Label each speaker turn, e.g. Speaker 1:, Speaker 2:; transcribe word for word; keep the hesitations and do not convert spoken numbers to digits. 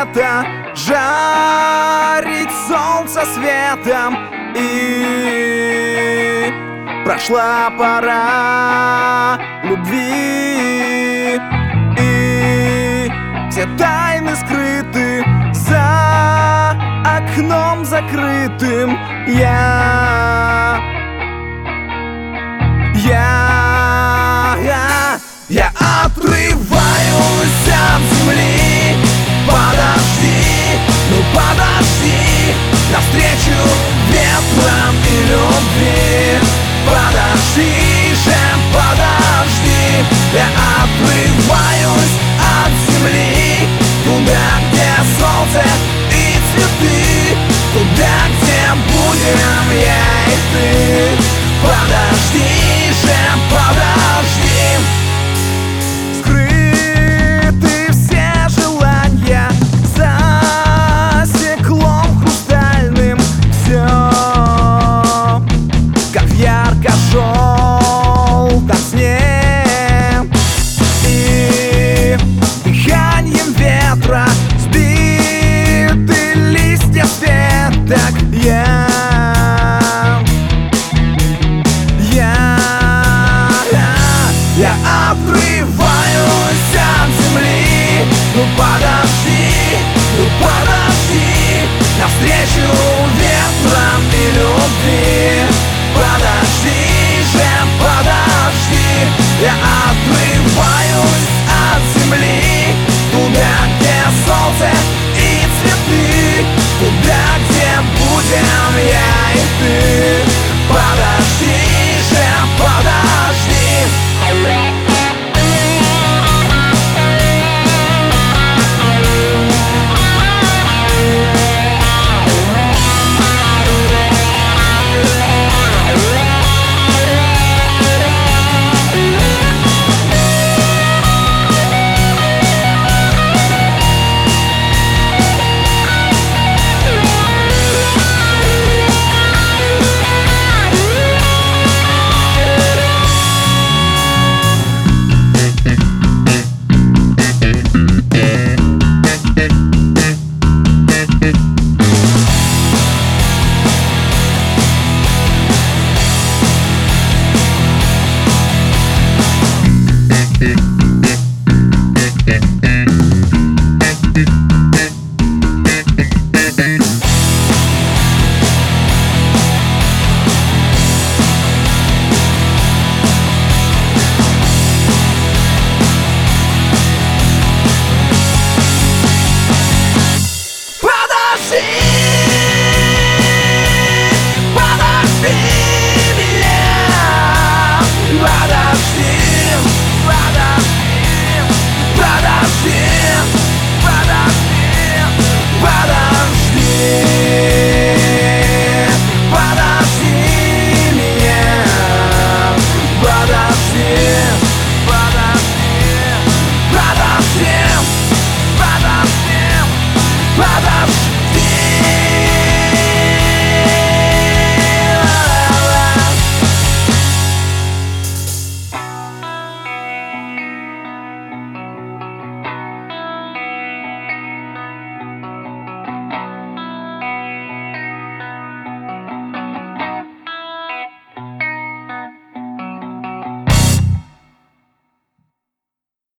Speaker 1: лета жарить солнце светом. И прошла пора любви, и все тайны скрыты за окном закрытым. Я Я, я, я отрываюсь от земли. Подожди, ну подожди, навстречу ветрам и любви. Подожди же, подожди, я отрываюсь от земли, туда, где солнце и цветы, туда, где будем я и ты. Подожди же, подожди. Скрыты все желания за стеклом хрустальным. Все как в ярко-желтом сне, и дыханием ветра сбиты листья с веток. Я Я отрываюсь от земли. Ну подожди, ну подожди, навстречу ветрам и любви. Подожди же, подожди, я отрываюсь